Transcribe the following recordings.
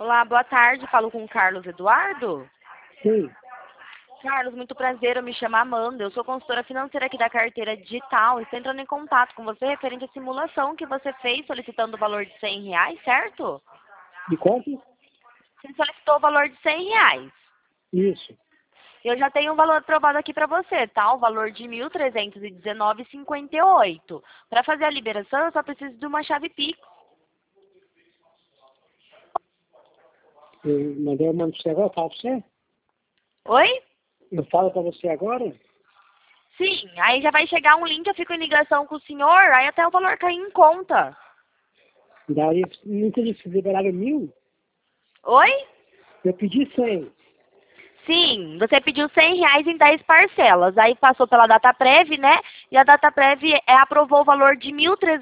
Olá, boa tarde. Falo com o Carlos Eduardo. Sim. Carlos, muito prazer. Eu me chamo Amanda. Eu sou consultora financeira aqui da Carteira Digital. Estou entrando em contato com você referente à simulação que você fez solicitando o valor de R$ 100, certo? De quanto? Você solicitou o valor de R$ 100. Isso. Eu já tenho o valor aprovado aqui para você, tá? O valor de R$ 1.319,58. Para fazer a liberação, eu só preciso de uma chave Pix. Eu mandei uma pra você agora, falo pra você? Oi? Eu falo pra você agora? Sim, aí já vai chegar um link, eu fico em ligação com o senhor, aí até o valor cair em conta. Daí, não entendi se liberaram 1.000. Oi? Eu pedi 100. Sim, você pediu R$ 100 em 10 parcelas. Aí passou pela DataPrev, né? E a DataPrev aprovou o valor de R$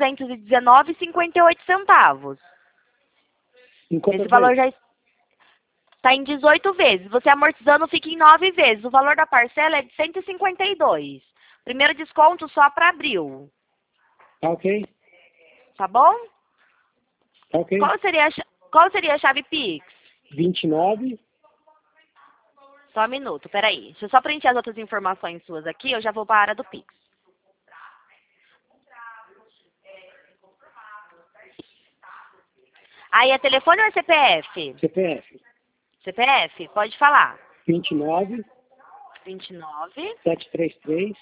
1.319,58. Em quantas Esse valor vezes? já está em 18 vezes. Você amortizando fica em 9 vezes. O valor da parcela é de 152. Primeiro desconto só para abril. Tá ok? Tá bom? Tá ok? Qual seria a chave Pix? 29. Só um minuto, peraí. Deixa eu só preencher as outras informações suas aqui, eu já vou para a área do Pix. Aí é telefone ou é CPF? CPF. CPF, pode falar. 29 29 733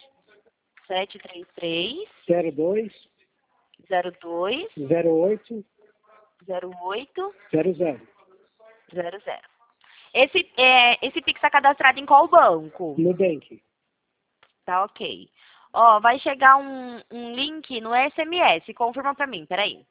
733 02 02 08 08 00. 00. Esse Pix está cadastrado em qual banco? Nubank. Tá ok. Ó, vai chegar um link no SMS. Confirma pra mim, peraí.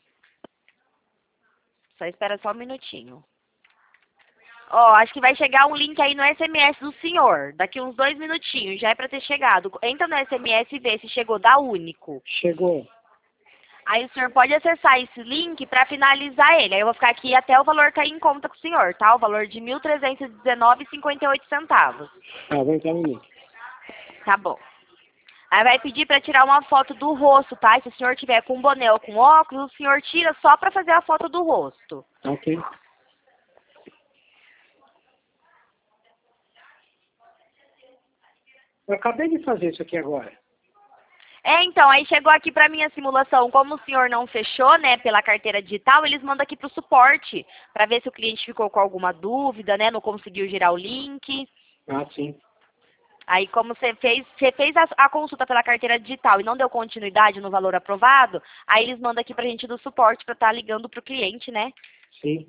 Só espera só um minutinho. Ó, acho que vai chegar um link aí no SMS do senhor. Daqui uns 2 minutinhos, já é pra ter chegado. Entra no SMS e vê se chegou da Único. Chegou. Aí o senhor pode acessar esse link para finalizar ele. Aí eu vou ficar aqui até o valor cair em conta com o senhor, tá? O valor de R$ 1.319,58. Ah, vou entrar no link. Tá bom. Aí vai pedir para tirar uma foto do rosto, tá? E se o senhor tiver com boné ou com óculos, o senhor tira só para fazer a foto do rosto. Tá ok. Eu acabei de fazer isso aqui agora. Então, aí chegou aqui para mim a simulação. Como o senhor não fechou, né, pela carteira digital, eles mandam aqui pro suporte para ver se o cliente ficou com alguma dúvida, né, não conseguiu girar o link. Ah, sim. Aí, como você fez a consulta pela carteira digital e não deu continuidade no valor aprovado, aí eles mandam aqui pra gente do suporte para estar ligando pro cliente, né? Sim.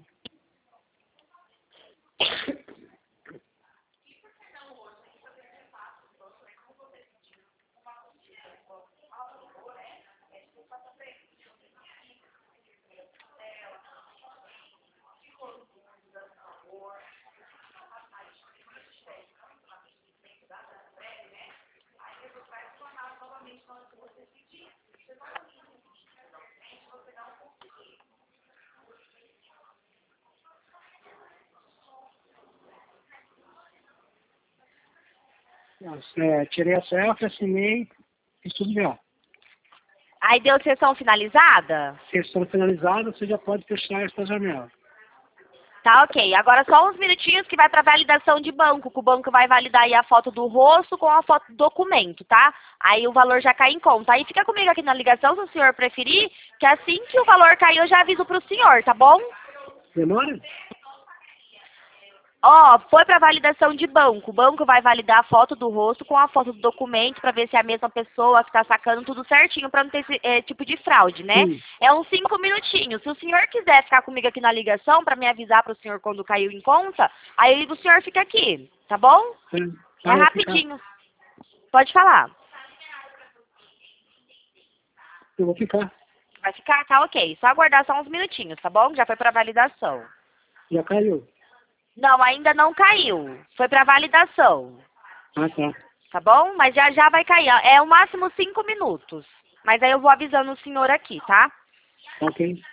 Nossa, tirei a selfie, assinei, fiz tudo já. Aí deu sessão finalizada? Sessão finalizada, você já pode fechar esta janela. Tá, ok. Agora só uns minutinhos que vai para validação de banco, que o banco vai validar aí a foto do rosto com a foto do documento, tá? Aí o valor já cai em conta. Aí fica comigo aqui na ligação, se o senhor preferir, que assim que o valor cair eu já aviso pro senhor, tá bom? Demora? Ó, foi para validação de banco. O banco vai validar a foto do rosto com a foto do documento para ver se é a mesma pessoa que está sacando tudo certinho para não ter esse tipo de fraude, né? Sim. É uns 5 minutinhos. Se o senhor quiser ficar comigo aqui na ligação para me avisar para o senhor quando caiu em conta, aí o senhor fica aqui, tá bom? É Ah, eu vou ficar. rapidinho. Pode falar. Eu vou ficar. Vai ficar? Tá ok. Só aguardar só uns minutinhos, tá bom? Já foi para validação. Já caiu. Não, ainda não caiu. Foi para validação. Ah, tá. Tá bom? Mas já já vai cair. É o máximo 5 minutos. Mas aí eu vou avisando o senhor aqui, tá? Tá ok.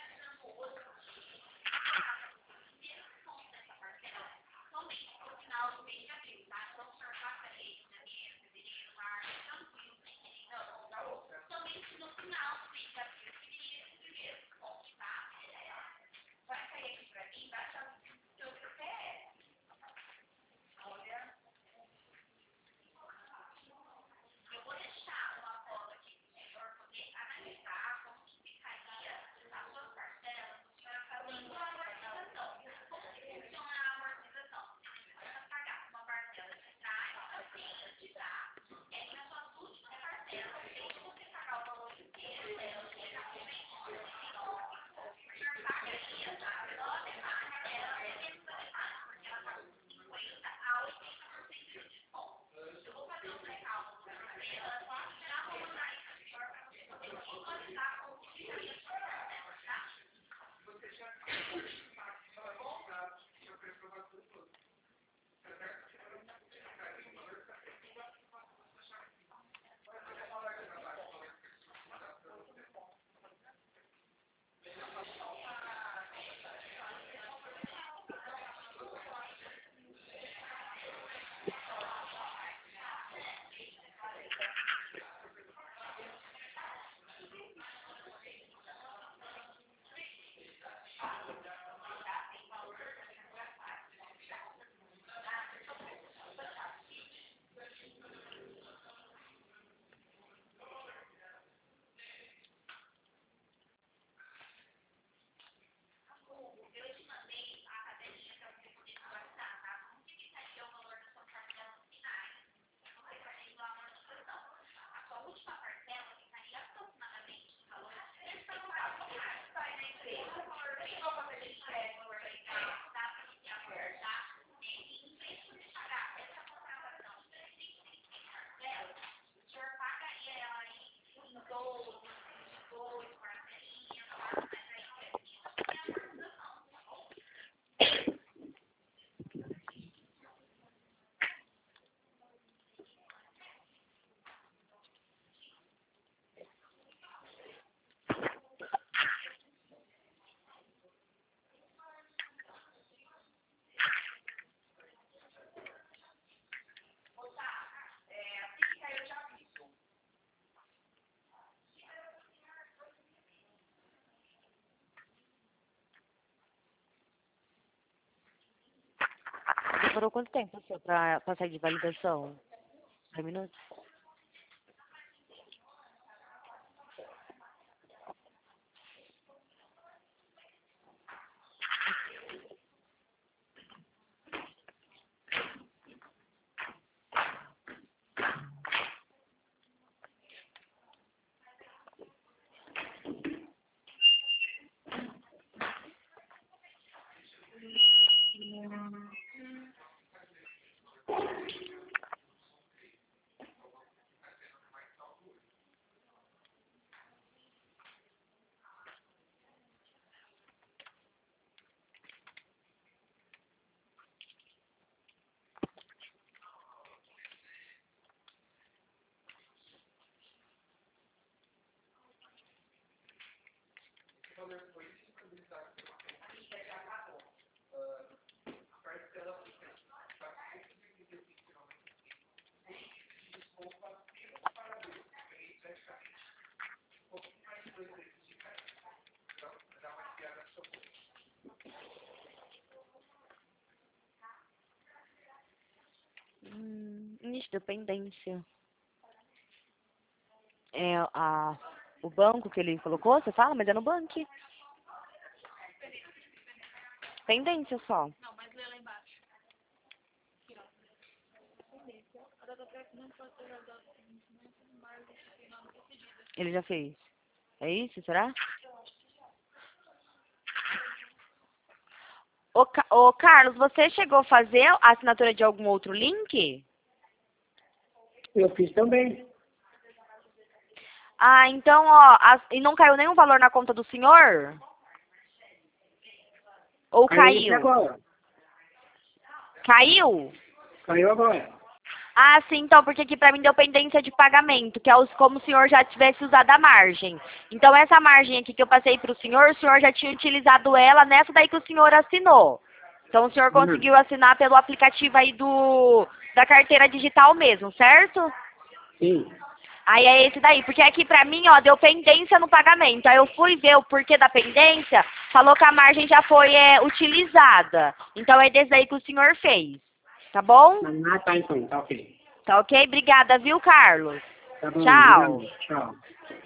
Demorou quanto tempo pra sair de validação? 10 minutos? Ixi, dependência. É o banco que ele colocou, você fala? Mas é no banco. Pendência só. Ele já fez. É isso, será? Ô, Carlos, você chegou a fazer a assinatura de algum outro link? Eu fiz também. Ah, então, ó, e não caiu nenhum valor na conta do senhor? Ou Caiu caiu? agora. Caiu? Caiu agora. Ah, sim, então, porque aqui pra mim deu pendência de pagamento, que é como o senhor já tivesse usado a margem. Então, essa margem aqui que eu passei pro senhor, o senhor já tinha utilizado ela nessa daí que o senhor assinou. Então, o senhor conseguiu assinar pelo aplicativo aí da carteira digital mesmo, certo? Sim. Aí é esse daí, porque aqui pra mim, ó, deu pendência no pagamento. Aí eu fui ver o porquê da pendência, falou que a margem já foi utilizada. Então é desse aí que o senhor fez. Tá bom? Ah, tá então. Tá ok. Tá ok? Obrigada, viu, Carlos? Tá bom. Tchau. Obrigado. Tchau.